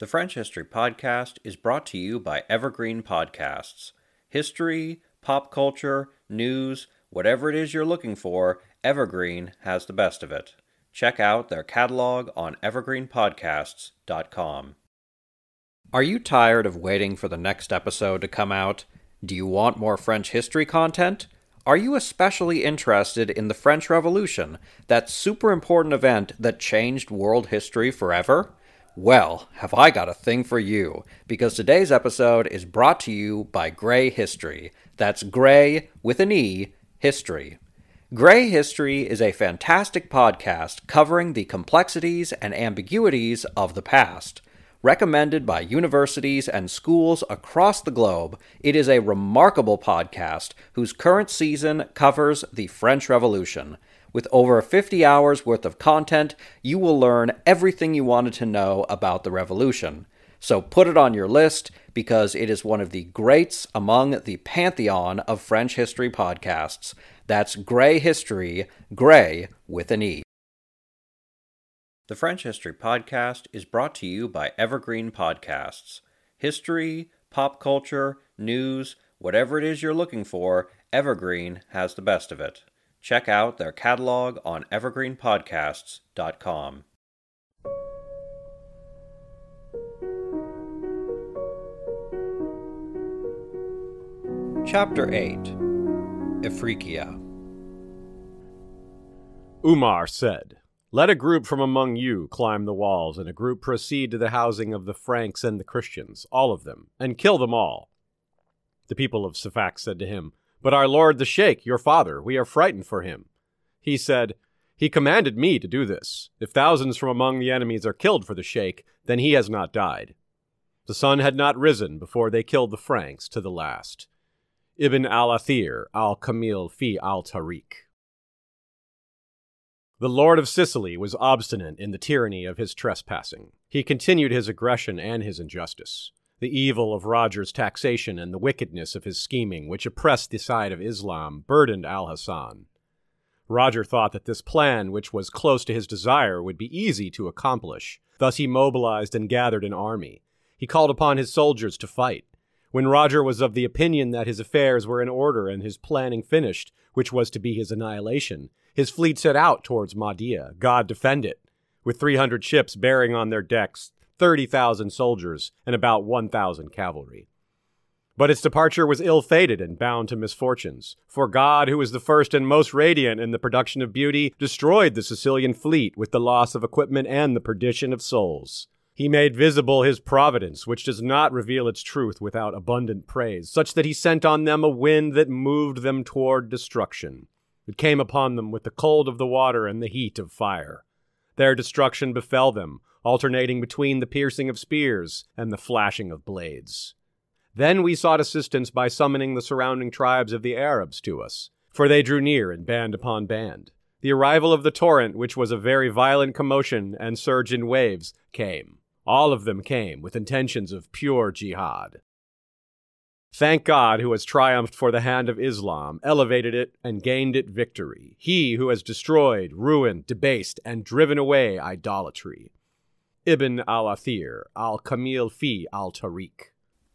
The French History Podcast is brought to you by Evergreen Podcasts. History, pop culture, news, whatever it is you're looking for, Evergreen has the best of it. Check out their catalog on evergreenpodcasts.com. Are you tired of waiting for the next episode to come out? Do you want more French history content? Are you especially interested in the French Revolution, that super important event that changed world history forever? Well, have I got a thing for you, because today's episode is brought to you by Grey History. That's Grey with an E, History. Grey History is a fantastic podcast covering the complexities and ambiguities of the past. Recommended by universities and schools across the globe, it is a remarkable podcast whose current season covers the French Revolution. With over 50 hours worth of content, you will learn everything you wanted to know about the Revolution. So put it on your list, because it is one of the greats among the pantheon of French history podcasts. That's Grey History, Grey with an E. The French History Podcast is brought to you by Evergreen Podcasts. History, pop culture, news, whatever it is you're looking for, Evergreen has the best of it. Check out their catalog on evergreenpodcasts.com. Chapter 8. Ifriqiya. Umar said, "Let a group from among you climb the walls, and a group proceed to the housing of the Franks and the Christians, all of them, and kill them all." The people of Safak said to him, "But our lord the Sheikh, your father, we are frightened for him." He said, "He commanded me to do this. If thousands from among the enemies are killed for the Sheikh, then he has not died." The sun had not risen before they killed the Franks to the last. Ibn al-Athir al-Kamil fi al-Tariq. The Lord of Sicily was obstinate in the tyranny of his trespassing. He continued his aggression and his injustice. The evil of Roger's taxation and the wickedness of his scheming, which oppressed the side of Islam, burdened Al-Hassan. Roger thought that this plan, which was close to his desire, would be easy to accomplish. Thus he mobilized and gathered an army. He called upon his soldiers to fight. When Roger was of the opinion that his affairs were in order and his planning finished, which was to be his annihilation, his fleet set out towards Mahdia, God defend it, with 300 ships bearing on their decks 30,000 soldiers and about 1,000 cavalry. But its departure was ill-fated and bound to misfortunes, for God, who is the first and most radiant in the production of beauty, destroyed the Sicilian fleet with the loss of equipment and the perdition of souls. He made visible his providence, which does not reveal its truth without abundant praise, such that he sent on them a wind that moved them toward destruction. It came upon them with the cold of the water and the heat of fire. Their destruction befell them, alternating between the piercing of spears and the flashing of blades. Then we sought assistance by summoning the surrounding tribes of the Arabs to us, for they drew near in band upon band. The arrival of the torrent, which was a very violent commotion and surge in waves, came. All of them came with intentions of pure jihad. Thank God, who has triumphed for the hand of Islam, elevated it, and gained it victory. He who has destroyed, ruined, debased, and driven away idolatry. Ibn al-Athir al-Kamil fi al-Tariq.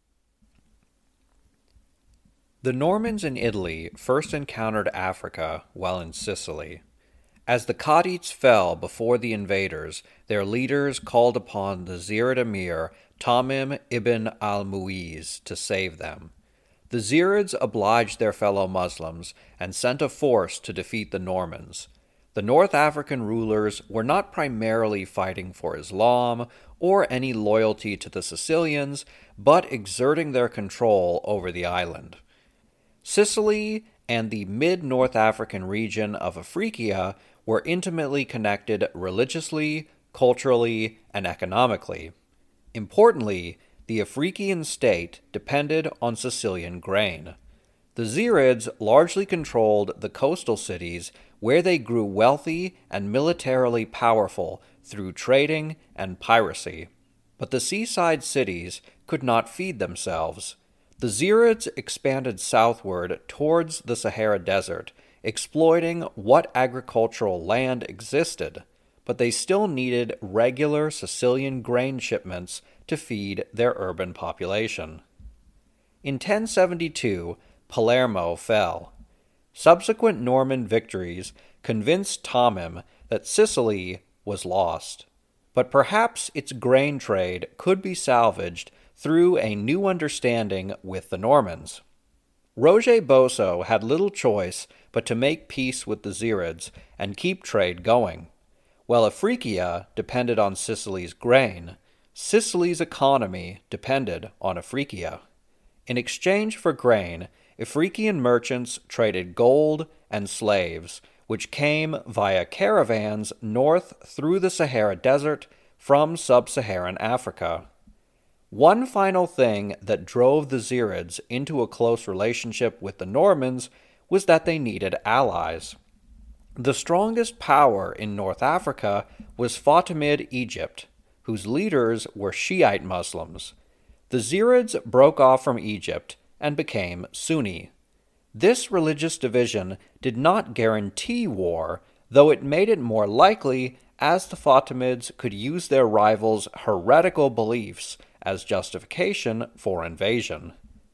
The Normans in Italy first encountered Africa while in Sicily. As the Khadites fell before the invaders, their leaders called upon the Zirid emir Tamim ibn al-Mu'iz to save them. The Zirids obliged their fellow Muslims and sent a force to defeat the Normans. The North African rulers were not primarily fighting for Islam or any loyalty to the Sicilians, but exerting their control over the island. Sicily and the mid-North African region of Ifriqiya were intimately connected religiously, culturally, and economically. Importantly, the Ifriqiyan state depended on Sicilian grain. The Zirids largely controlled the coastal cities, where they grew wealthy and militarily powerful through trading and piracy. But the seaside cities could not feed themselves. The Zirids expanded southward towards the Sahara Desert, exploiting what agricultural land existed, but they still needed regular Sicilian grain shipments to feed their urban population. In 1072, Palermo fell. Subsequent Norman victories convinced Tomim that Sicily was lost, but perhaps its grain trade could be salvaged through a new understanding with the Normans. Roger Bosso had little choice but to make peace with the Zirids and keep trade going. While Africia depended on Sicily's grain, Sicily's economy depended on Africia. In exchange for grain, African merchants traded gold and slaves, which came via caravans north through the Sahara Desert from sub-Saharan Africa. One final thing that drove the Zirids into a close relationship with the Normans was that they needed allies. The strongest power in North Africa was Fatimid Egypt, whose leaders were Shiite Muslims. The Zirids broke off from Egypt and became Sunni. This religious division did not guarantee war, though it made it more likely as the Fatimids could use their rivals' heretical beliefs as justification for invasion.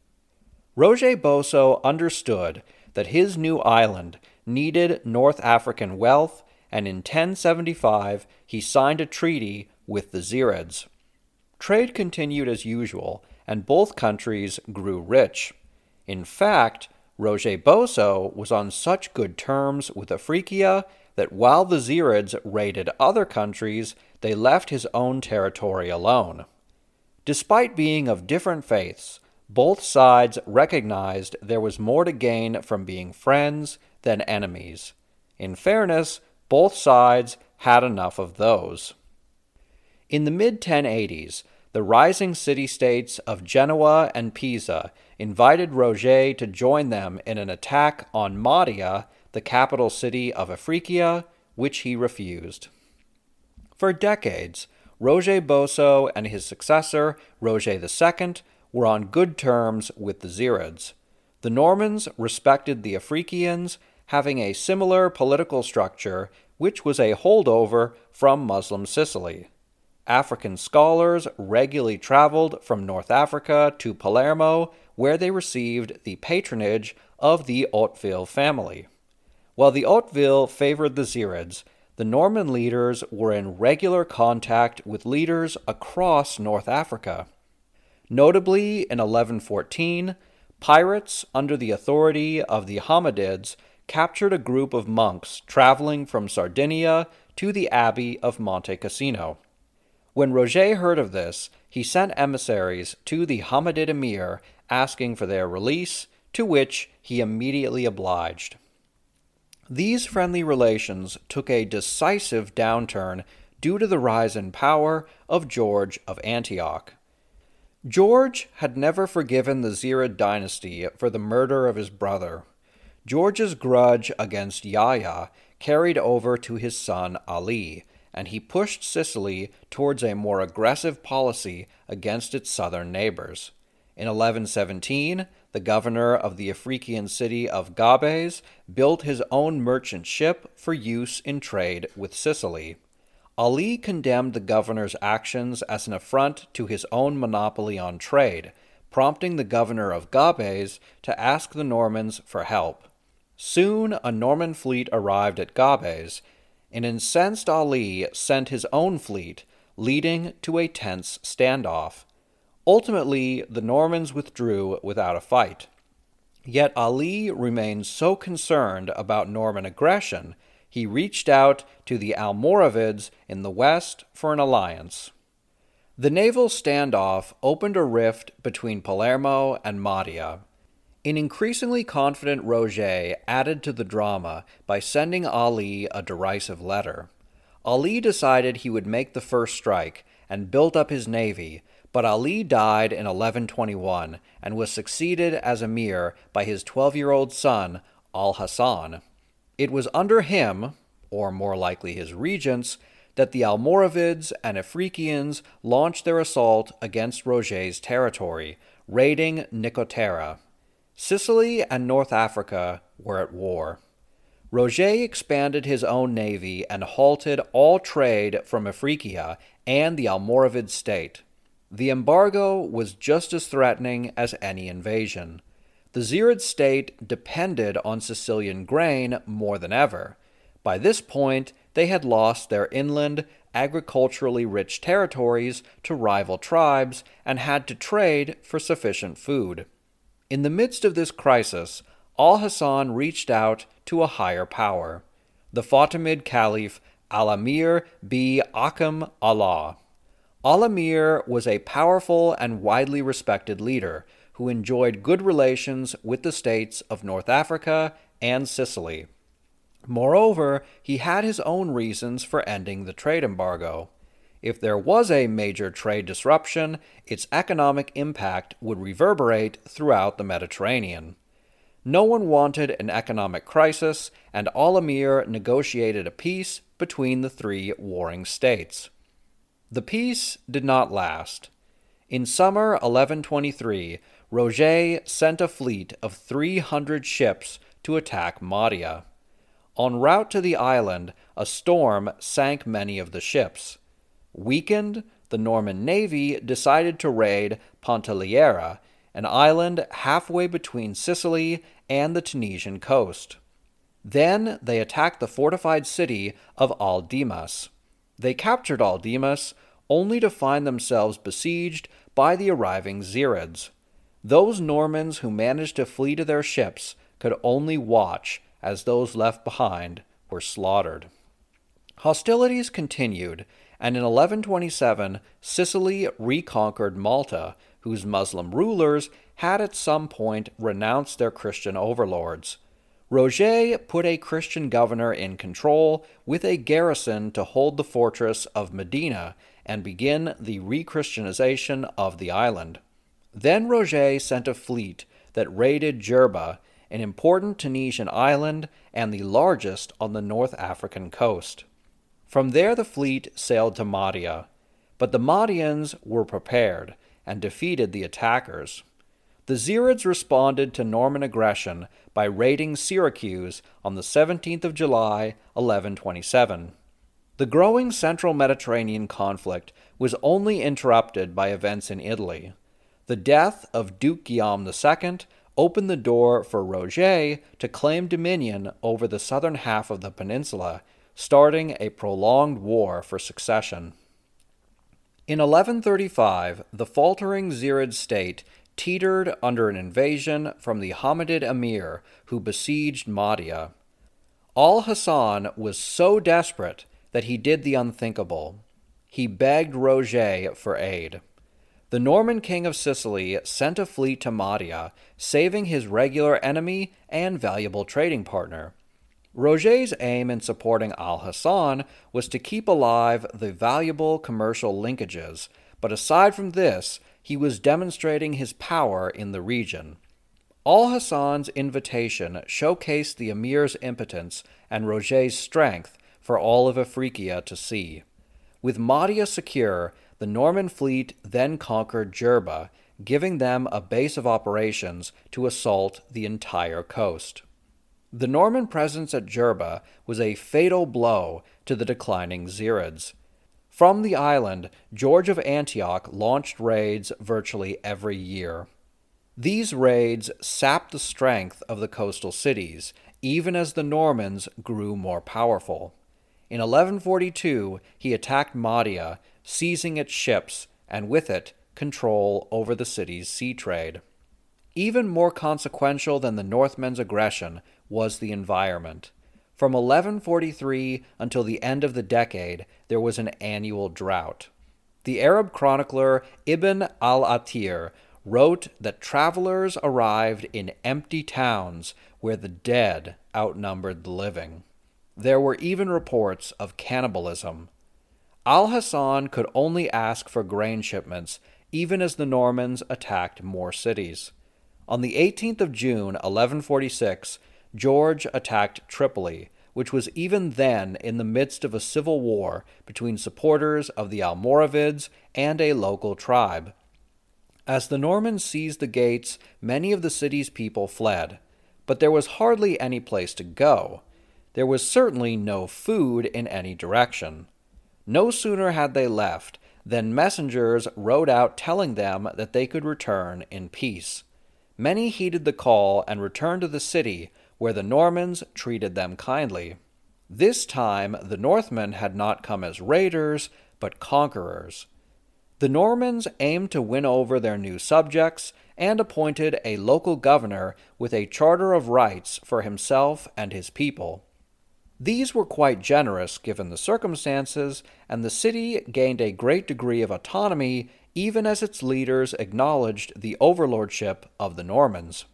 Roger Bosso understood that his new island needed North African wealth, and in 1075 he signed a treaty with the Zirids. Trade continued as usual, and both countries grew rich. In fact, Roger Bosso was on such good terms with Africia that while the Zirids raided other countries, they left his own territory alone. Despite being of different faiths, both sides recognized there was more to gain from being friends than enemies. In fairness, both sides had enough of those. In the mid-1080s, the rising city-states of Genoa and Pisa invited Roger to join them in an attack on Mahdia, the capital city of Africia, which he refused. For decades, Roger Bosso and his successor, Roger II, were on good terms with the Zirids. The Normans respected the Africans, having a similar political structure, which was a holdover from Muslim Sicily. African scholars regularly traveled from North Africa to Palermo, where they received the patronage of the Hauteville family. While the Hauteville favored the Zirids, the Norman leaders were in regular contact with leaders across North Africa. Notably, in 1114, pirates under the authority of the Hammadids captured a group of monks traveling from Sardinia to the Abbey of Monte Cassino. When Roger heard of this, he sent emissaries to the Hammadid emir asking for their release, to which he immediately obliged. These friendly relations took a decisive downturn due to the rise in power of George of Antioch. George had never forgiven the Zirid dynasty for the murder of his brother. George's grudge against Yahya carried over to his son Ali, and he pushed Sicily towards a more aggressive policy against its southern neighbors. In 1117, the governor of the African city of Gabes built his own merchant ship for use in trade with Sicily. Ali condemned the governor's actions as an affront to his own monopoly on trade, prompting the governor of Gabes to ask the Normans for help. Soon a Norman fleet arrived at Gabes. An incensed Ali sent his own fleet, leading to a tense standoff. Ultimately, the Normans withdrew without a fight. Yet Ali remained so concerned about Norman aggression, he reached out to the Almoravids in the west for an alliance. The naval standoff opened a rift between Palermo and Mahdia. An increasingly confident Roger added to the drama by sending Ali a derisive letter. Ali decided he would make the first strike and built up his navy, but Ali died in 1121 and was succeeded as emir by his 12-year-old son, Al-Hassan. It was under him, or more likely his regents, that the Almoravids and Africans launched their assault against Roger's territory, raiding Nicotera. Sicily and North Africa were at war. Roger expanded his own navy and halted all trade from Africa and the Almoravid state. The embargo was just as threatening as any invasion. The Zirid state depended on Sicilian grain more than ever. By this point, they had lost their inland, agriculturally rich territories to rival tribes and had to trade for sufficient food. In the midst of this crisis, Al-Hasan reached out to a higher power, the Fatimid Caliph Al-Amir bi Ahkam Allah. Al-Amir was a powerful and widely respected leader who enjoyed good relations with the states of North Africa and Sicily. Moreover, he had his own reasons for ending the trade embargo. If there was a major trade disruption, its economic impact would reverberate throughout the Mediterranean. No one wanted an economic crisis, and Al-Amir negotiated a peace between the three warring states. The peace did not last. In summer 1123, Roger sent a fleet of 300 ships to attack Mahdia. En route to the island, a storm sank many of the ships. Weakened, the Norman navy decided to raid Pantelleria, an island halfway between Sicily and the Tunisian coast. Then they attacked the fortified city of Al-Dimas. They captured Al-Dimas, only to find themselves besieged by the arriving Zirids. Those Normans who managed to flee to their ships could only watch as those left behind were slaughtered. Hostilities continued, and in 1127 Sicily reconquered Malta, whose Muslim rulers had at some point renounced their Christian overlords. Roger put a Christian governor in control with a garrison to hold the fortress of Medina and begin the re-Christianization of the island. Then Roger sent a fleet that raided Jerba, an important Tunisian island and the largest on the North African coast. From there the fleet sailed to Mahdia, but the Mahdians were prepared and defeated the attackers. The Zirids responded to Norman aggression by raiding Syracuse on the 17th of July, 1127. The growing central Mediterranean conflict was only interrupted by events in Italy. The death of Duke Guillaume II opened the door for Roger to claim dominion over the southern half of the peninsula, starting a prolonged war for succession. In 1135, the faltering Zirid state teetered under an invasion from the Hamidid emir who besieged Mahdia. Al-Hasan was so desperate that he did the unthinkable. He begged Roger for aid. The Norman king of Sicily sent a fleet to Mahdia, saving his regular enemy and valuable trading partner. Roger's aim in supporting Al-Hasan was to keep alive the valuable commercial linkages, but aside from this, he was demonstrating his power in the region. Al-Hasan's invitation showcased the emir's impotence and Roger's strength for all of Afriqiya to see. With Mahdia secure, the Norman fleet then conquered Jerba, giving them a base of operations to assault the entire coast. The Norman presence at Jerba was a fatal blow to the declining Zirids. From the island, George of Antioch launched raids virtually every year. These raids sapped the strength of the coastal cities, even as the Normans grew more powerful. In 1142, he attacked Mahdia, seizing its ships, and with it, control over the city's sea trade. Even more consequential than the Northmen's aggression was the environment. From 1143 until the end of the decade, there was an annual drought. The Arab chronicler Ibn al-Athir wrote that travelers arrived in empty towns where the dead outnumbered the living. There were even reports of cannibalism. Al-Hasan could only ask for grain shipments, even as the Normans attacked more cities. On the 18th of June, 1146, George attacked Tripoli, which was even then in the midst of a civil war between supporters of the Almoravids and a local tribe. As the Normans seized the gates, many of the city's people fled, but there was hardly any place to go. There was certainly no food in any direction. No sooner had they left Then messengers rode out telling them that they could return in peace. Many heeded the call and returned to the city, where the Normans treated them kindly. This time the Northmen had not come as raiders, but conquerors. The Normans aimed to win over their new subjects and appointed a local governor with a charter of rights for himself and his people. These were quite generous given the circumstances, and the city gained a great degree of autonomy even as its leaders acknowledged the overlordship of the Normans.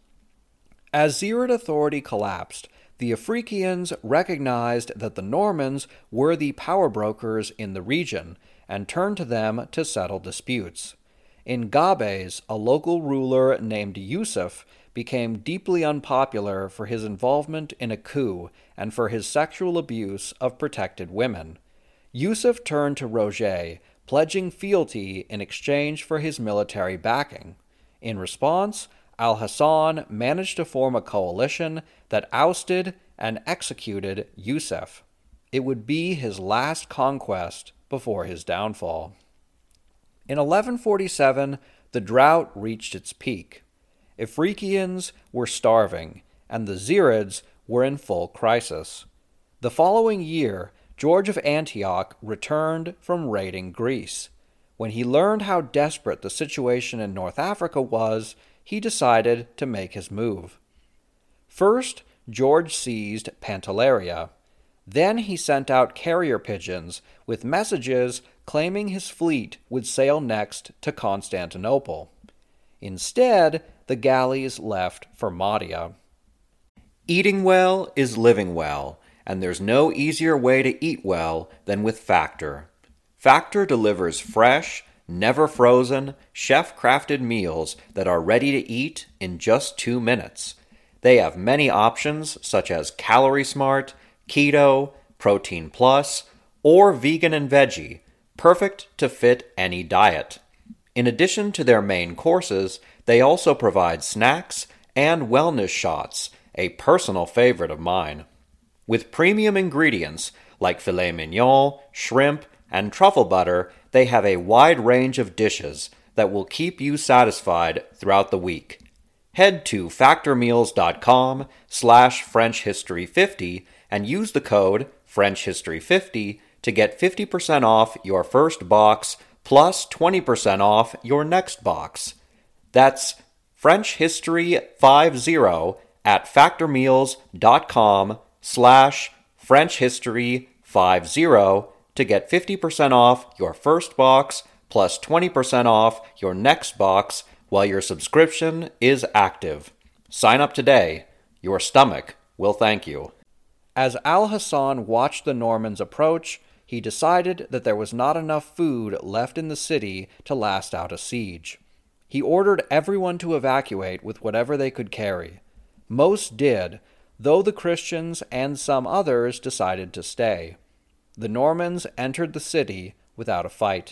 As Zirid authority collapsed, the Afrikians recognized that the Normans were the power brokers in the region and turned to them to settle disputes. In Gabes, a local ruler named Yusuf became deeply unpopular for his involvement in a coup and for his sexual abuse of protected women. Yusuf turned to Roger, pledging fealty in exchange for his military backing. In response, Al-Hassan managed to form a coalition that ousted and executed Yusuf. It would be his last conquest before his downfall. In 1147, the drought reached its peak. Afrikians were starving, and the Zirids were in full crisis. The following year, George of Antioch returned from raiding Greece. When he learned how desperate the situation in North Africa was, he decided to make his move. First, George seized Pantelleria. Then he sent out carrier pigeons with messages claiming his fleet would sail next to Constantinople. Instead, the galleys left for Mahdia. Eating well is living well, and there's no easier way to eat well than with Factor. Factor delivers fresh, never frozen, chef-crafted meals that are ready to eat in just 2 minutes. They have many options such as Calorie Smart, Keto, Protein Plus, or Vegan and Veggie, perfect to fit any diet. In addition to their main courses, they also provide snacks and wellness shots, a personal favorite of mine. With premium ingredients like filet mignon, shrimp, and truffle butter, they have a wide range of dishes that will keep you satisfied throughout the week. Head to factormeals.com/FrenchHistory50 and use the code FrenchHistory50 to get 50% off your first box plus 20% off your next box. That's French History 50 at factormeals.com/French History 50 to get 50% off your first box plus 20% off your next box while your subscription is active. Sign up today. Your stomach will thank you. As Al-Hassan watched the Normans approach, he decided that there was not enough food left in the city to last out a siege. He ordered everyone to evacuate with whatever they could carry. Most did, though the Christians and some others decided to stay. The Normans entered the city without a fight.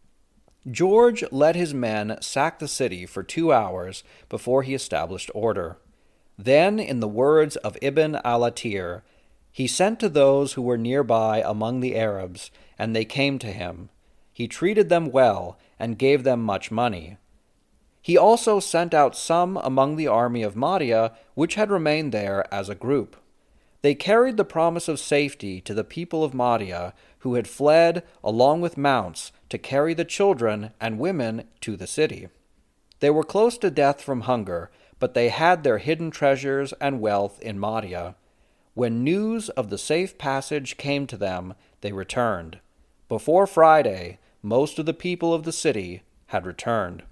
George let his men sack the city for 2 hours before he established order. Then, in the words of Ibn al-Athir, he sent to those who were nearby among the Arabs, and they came to him. He treated them well and gave them much money. He also sent out some among the army of Mahdia, which had remained there as a group. They carried the promise of safety to the people of Mahdia, who had fled along with mounts to carry the children and women to the city. They were close to death from hunger, but they had their hidden treasures and wealth in Mahdia. When news of the safe passage came to them, they returned. Before Friday, most of the people of the city had returned.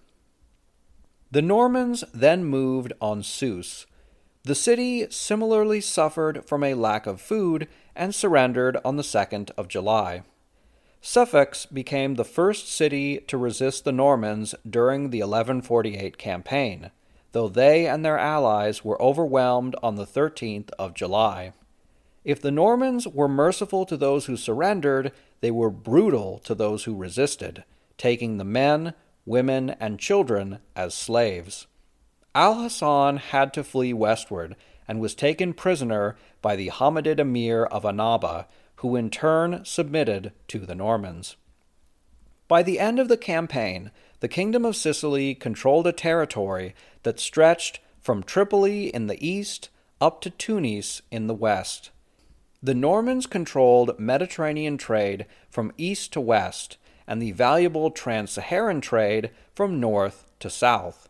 The Normans then moved on Sousse. The city similarly suffered from a lack of food and surrendered on the 2nd of July. Suffix became the first city to resist the Normans during the 1148 campaign, though they and their allies were overwhelmed on the 13th of July. If the Normans were merciful to those who surrendered, they were brutal to those who resisted, taking the men, women, and children as slaves. Al-Hassan had to flee westward and was taken prisoner by the Hamidid emir of Annaba, who in turn submitted to the Normans. By the end of the campaign, the Kingdom of Sicily controlled a territory that stretched from Tripoli in the east up to Tunis in the west. The Normans controlled Mediterranean trade from east to west, and the valuable trans-Saharan trade from north to south.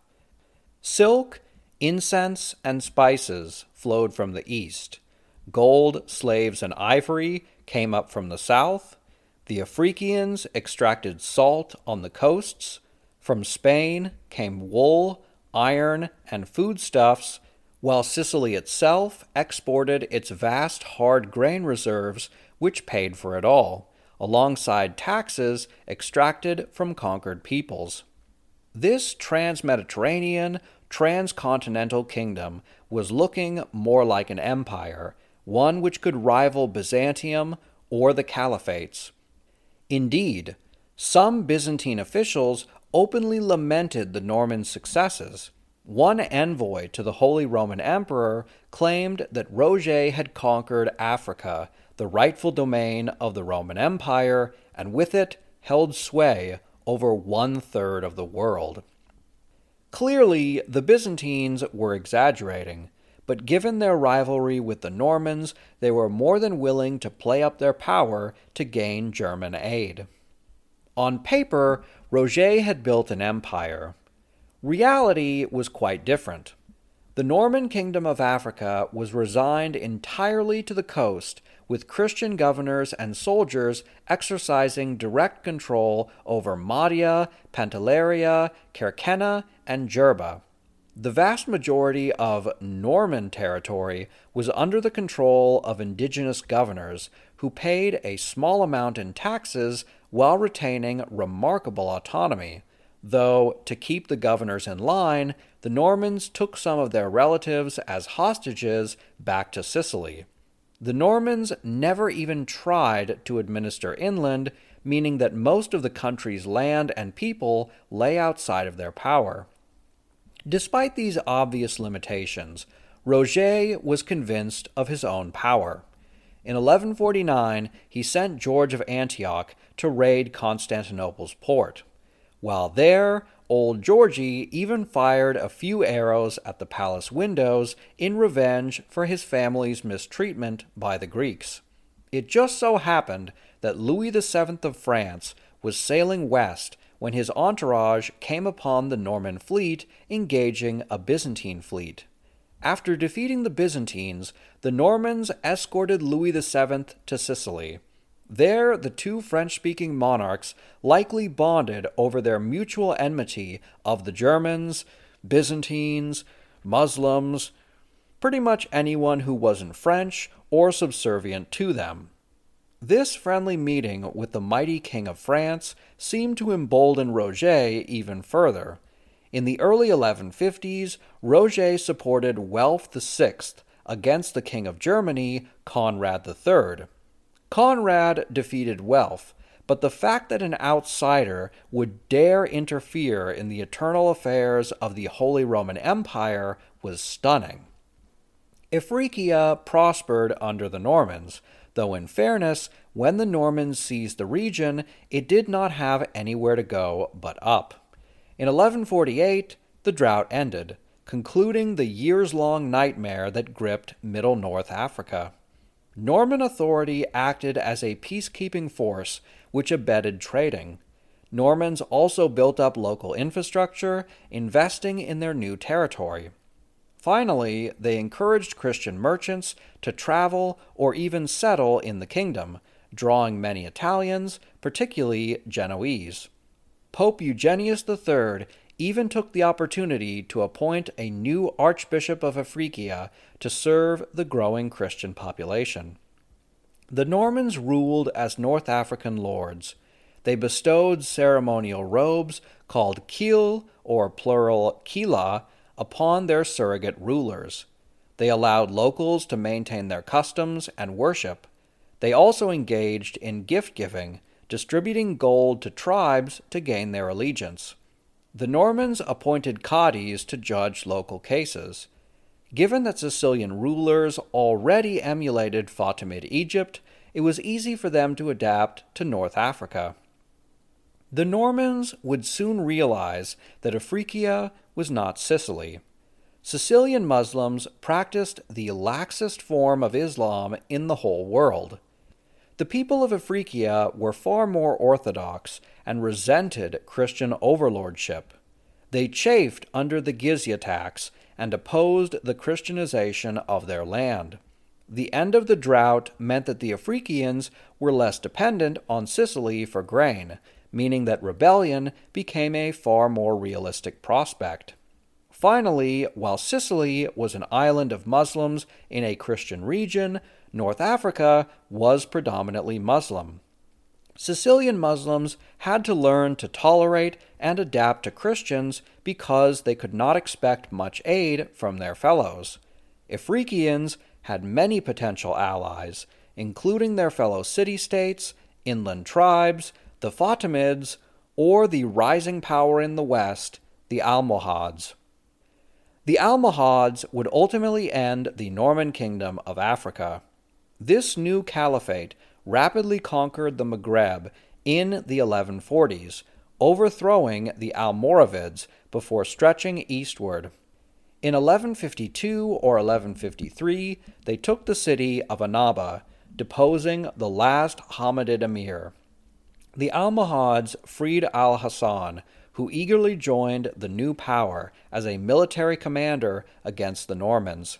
Silk, incense, and spices flowed from the east. Gold, slaves, and ivory came up from the south. The Africans extracted salt on the coasts. From Spain came wool, iron, and foodstuffs, while Sicily itself exported its vast hard grain reserves, which paid for it all, alongside taxes extracted from conquered peoples. This trans-Mediterranean, transcontinental kingdom was looking more like an empire, one which could rival Byzantium or the Caliphates. Indeed, some Byzantine officials openly lamented the Norman successes. One envoy to the Holy Roman Emperor claimed that Roger had conquered Africa, the rightful domain of the Roman Empire, and with it held sway over 1/3 of the world. Clearly, the Byzantines were exaggerating, but given their rivalry with the Normans, they were more than willing to play up their power to gain German aid. On paper, Roger had built an empire. Reality was quite different. The Norman Kingdom of Africa was resigned entirely to the coast, with Christian governors and soldiers exercising direct control over Mahdia, Pantelleria, Kerkenna, and Jerba. The vast majority of Norman territory was under the control of indigenous governors who paid a small amount in taxes while retaining remarkable autonomy, though, to keep the governors in line, the Normans took some of their relatives as hostages back to Sicily. The Normans never even tried to administer inland, meaning that most of the country's land and people lay outside of their power. Despite these obvious limitations, Roger was convinced of his own power. In 1149, he sent George of Antioch to raid Constantinople's port. While there, old Georgie even fired a few arrows at the palace windows in revenge for his family's mistreatment by the Greeks. It just so happened that Louis VII of France was sailing west when his entourage came upon the Norman fleet engaging a Byzantine fleet. After defeating the Byzantines, the Normans escorted Louis VII to Sicily. There, the two French-speaking monarchs likely bonded over their mutual enmity of the Germans, Byzantines, Muslims, pretty much anyone who wasn't French or subservient to them. This friendly meeting with the mighty King of France seemed to embolden Roger even further. In the early 1150s, Roger supported Welf VI against the King of Germany, Conrad III. Conrad defeated Welf, but the fact that an outsider would dare interfere in the internal affairs of the Holy Roman Empire was stunning. Ifriqiya prospered under the Normans, though in fairness, when the Normans seized the region, it did not have anywhere to go but up. In 1148, the drought ended, concluding the years-long nightmare that gripped Middle North Africa. Norman authority acted as a peacekeeping force which abetted trading. Normans also built up local infrastructure, investing in their new territory. Finally, they encouraged Christian merchants to travel or even settle in the kingdom, drawing many Italians, particularly Genoese. Pope Eugenius III even took the opportunity to appoint a new Archbishop of Ifriqiya to serve the growing Christian population. The Normans ruled as North African lords. They bestowed ceremonial robes called kil, or plural kila, upon their surrogate rulers. They allowed locals to maintain their customs and worship. They also engaged in gift-giving, distributing gold to tribes to gain their allegiance. The Normans appointed qadis to judge local cases. Given that Sicilian rulers already emulated Fatimid Egypt, it was easy for them to adapt to North Africa. The Normans would soon realize that Africa was not Sicily. Sicilian Muslims practiced the laxest form of Islam in the whole world. The people of Africa were far more orthodox and resented Christian overlordship. They chafed under the Jizya tax and opposed the Christianization of their land. The end of the drought meant that the Africans were less dependent on Sicily for grain, meaning that rebellion became a far more realistic prospect. Finally, while Sicily was an island of Muslims in a Christian region, North Africa was predominantly Muslim. Sicilian Muslims had to learn to tolerate and adapt to Christians because they could not expect much aid from their fellows. Africans had many potential allies, including their fellow city-states, inland tribes, the Fatimids, or the rising power in the west, the Almohads. The Almohads would ultimately end the Norman Kingdom of Africa. This new caliphate rapidly conquered the Maghreb in the 1140s, overthrowing the Almoravids before stretching eastward. In 1152 or 1153, they took the city of Annaba, deposing the last Hamidid emir. The Almohads freed Al-Hassan, who eagerly joined the new power as a military commander against the Normans.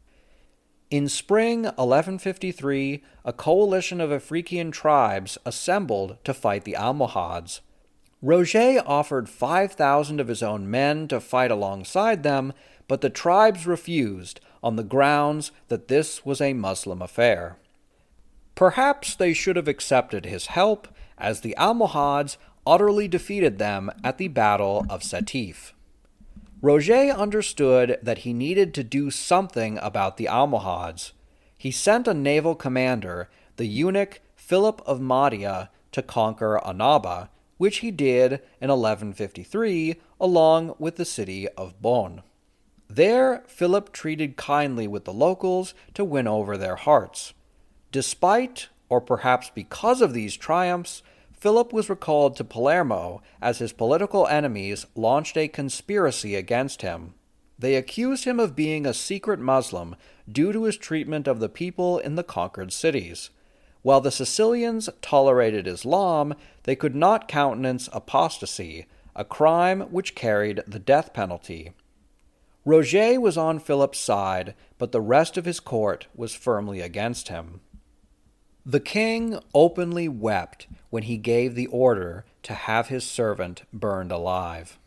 In spring 1153, a coalition of African tribes assembled to fight the Almohads. Roger offered 5,000 of his own men to fight alongside them, but the tribes refused on the grounds that this was a Muslim affair. Perhaps they should have accepted his help, as the Almohads utterly defeated them at the Battle of Sétif. Roger understood that he needed to do something about the Almohads. He sent a naval commander, the eunuch Philip of Mahdia, to conquer Annaba, which he did in 1153 along with the city of Bonn. There, Philip treated kindly with the locals to win over their hearts. Despite, or perhaps because of these triumphs, Philip was recalled to Palermo as his political enemies launched a conspiracy against him. They accused him of being a secret Muslim due to his treatment of the people in the conquered cities. While the Sicilians tolerated Islam, they could not countenance apostasy, a crime which carried the death penalty. Roger was on Philip's side, but the rest of his court was firmly against him. The king openly wept when he gave the order to have his servant burned alive.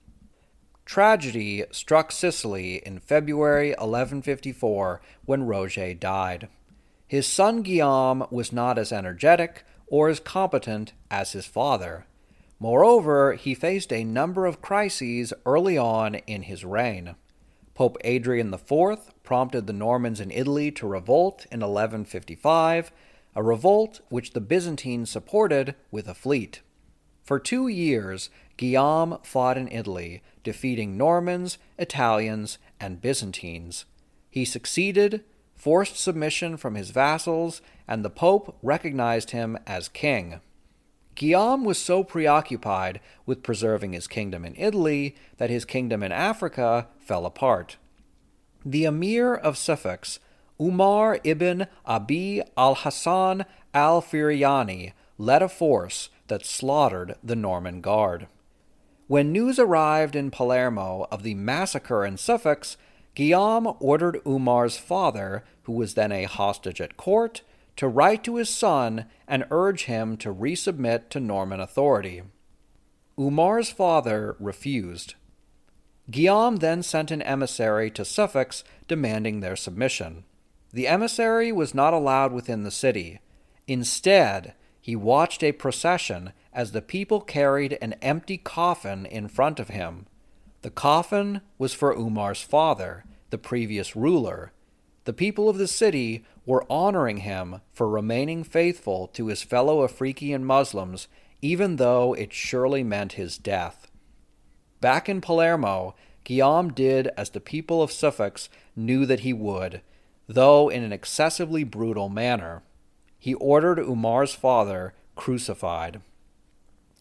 Tragedy struck Sicily in February 1154 when Roger died. His son Guillaume was not as energetic or as competent as his father. Moreover, he faced a number of crises early on in his reign. Pope Adrian IV prompted the Normans in Italy to revolt in 1155, a revolt which the Byzantines supported with a fleet. For 2 years, Guillaume fought in Italy, defeating Normans, Italians, and Byzantines. He succeeded, forced submission from his vassals, and the Pope recognized him as king. Guillaume was so preoccupied with preserving his kingdom in Italy that his kingdom in Africa fell apart. The emir of Sufax, Umar ibn Abi al-Hassan al-Firyani, led a force that slaughtered the Norman guard. When news arrived in Palermo of the massacre in Sufax, Guillaume ordered Umar's father, who was then a hostage at court, to write to his son and urge him to resubmit to Norman authority. Umar's father refused. Guillaume then sent an emissary to Sufax demanding their submission. The emissary was not allowed within the city. Instead, he watched a procession as the people carried an empty coffin in front of him. The coffin was for Umar's father, the previous ruler. The people of the city were honoring him for remaining faithful to his fellow African Muslims, even though it surely meant his death. Back in Palermo, Guillaume did as the people of Sufax knew that he would, though in an excessively brutal manner. He ordered Umar's father crucified.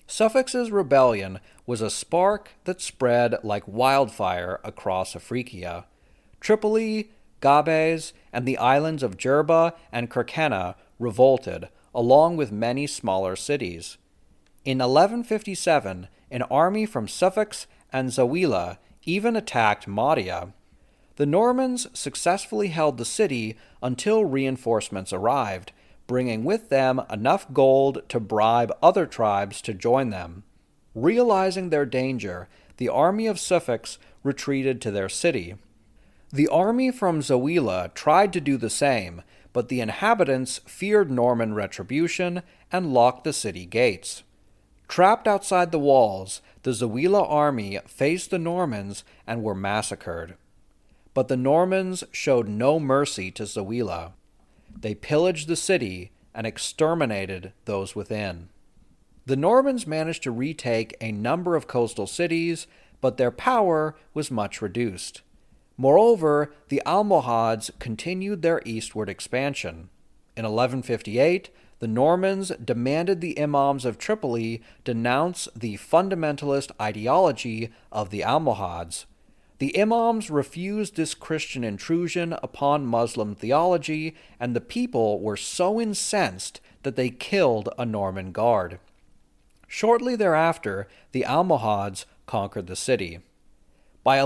Suffolk's rebellion was a spark that spread like wildfire across Africa. Tripoli, Gabes, and the islands of Jerba and Kerkenna revolted, along with many smaller cities. In 1157, an army from Suffolk and Zawila even attacked Mahdia. The Normans successfully held the city until reinforcements arrived, bringing with them enough gold to bribe other tribes to join them. Realizing their danger, the army of Suffolk retreated to their city. The army from Zawila tried to do the same, but the inhabitants feared Norman retribution and locked the city gates. Trapped outside the walls, the Zawila army faced the Normans and were massacred. But the Normans showed no mercy to Zawila. They pillaged the city and exterminated those within. The Normans managed to retake a number of coastal cities, but their power was much reduced. Moreover, the Almohads continued their eastward expansion. In 1158, the Normans demanded the imams of Tripoli denounce the fundamentalist ideology of the Almohads. The imams refused this Christian intrusion upon Muslim theology, and the people were so incensed that they killed a Norman guard. Shortly thereafter, the Almohads conquered the city. By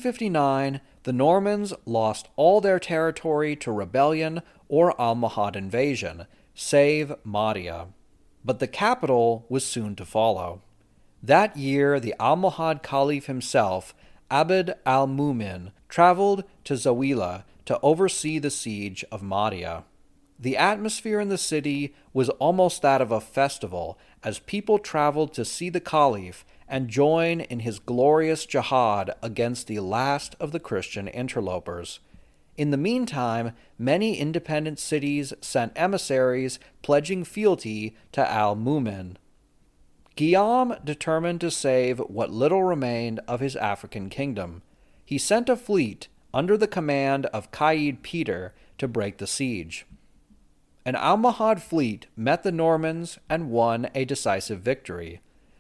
1159, the Normans lost all their territory to rebellion or Almohad invasion, save Mahdia. But the capital was soon to follow. That year, the Almohad Caliph himself, Abd al-Mumin, traveled to Zawila to oversee the siege of Mahdia. The atmosphere in the city was almost that of a festival, as people traveled to see the Caliph and join in his glorious jihad against the last of the Christian interlopers. In the meantime, many independent cities sent emissaries pledging fealty to al-Mumin. Guillaume determined to save what little remained of his African kingdom. He sent a fleet under the command of Qaid Peter to break the siege. An Almohad fleet met the Normans and won a decisive victory.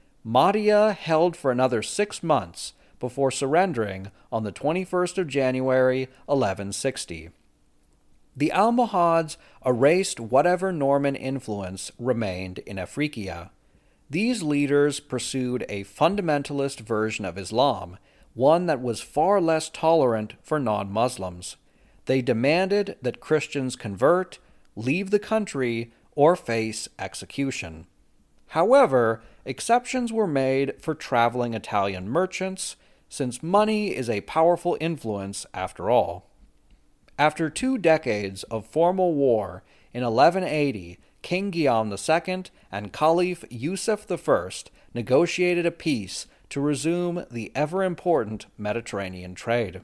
Mahdia held for another 6 months before surrendering on the 21st of January, 1160. The Almohads erased whatever Norman influence remained in Africa. These leaders pursued a fundamentalist version of Islam, one that was far less tolerant for non-Muslims. They demanded that Christians convert, leave the country, or face execution. However, exceptions were made for traveling Italian merchants, since money is a powerful influence after all. After 2 decades of formal war, in 1180, King Guillaume II and Caliph Yusuf I negotiated a peace to resume the ever-important Mediterranean trade.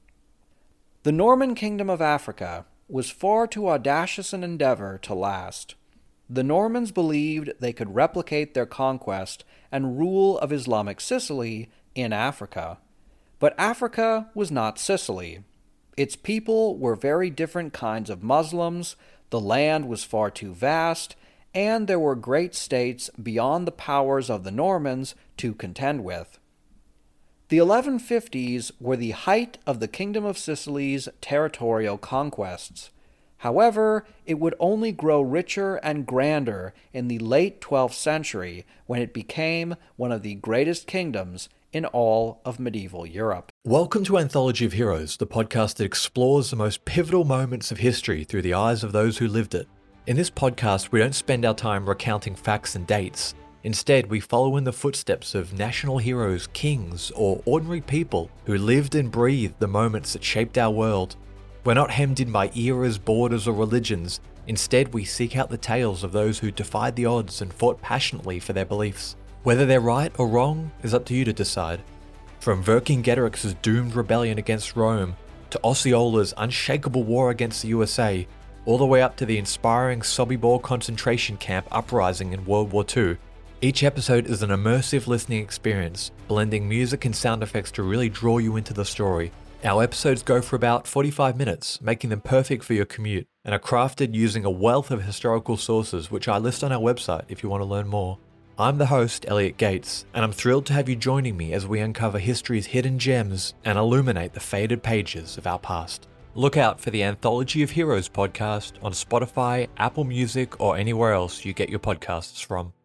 The Norman Kingdom of Africa was far too audacious an endeavor to last. The Normans believed they could replicate their conquest and rule of Islamic Sicily in Africa. But Africa was not Sicily. Its people were very different kinds of Muslims, the land was far too vast, and there were great states beyond the powers of the Normans to contend with. The 1150s were the height of the Kingdom of Sicily's territorial conquests. However, it would only grow richer and grander in the late 12th century when it became one of the greatest kingdoms in all of medieval Europe. Welcome to Anthology of Heroes, the podcast that explores the most pivotal moments of history through the eyes of those who lived it. In this podcast, we don't spend our time recounting facts and dates. Instead, we follow in the footsteps of national heroes, kings, or ordinary people who lived and breathed the moments that shaped our world. We're not hemmed in by eras, borders, or religions. Instead, we seek out the tales of those who defied the odds and fought passionately for their beliefs. Whether they're right or wrong is up to you to decide. From Vercingetorix's doomed rebellion against Rome, to Osceola's unshakable war against the USA, all the way up to the inspiring Sobibor concentration camp uprising in World War II, each episode is an immersive listening experience, blending music and sound effects to really draw you into the story. Our episodes go for about 45 minutes, making them perfect for your commute, and are crafted using a wealth of historical sources which I list on our website if you want to learn more. I'm the host, Elliot Gates, and I'm thrilled to have you joining me as we uncover history's hidden gems and illuminate the faded pages of our past. Look out for the Anthology of Heroes podcast on Spotify, Apple Music, or anywhere else you get your podcasts from.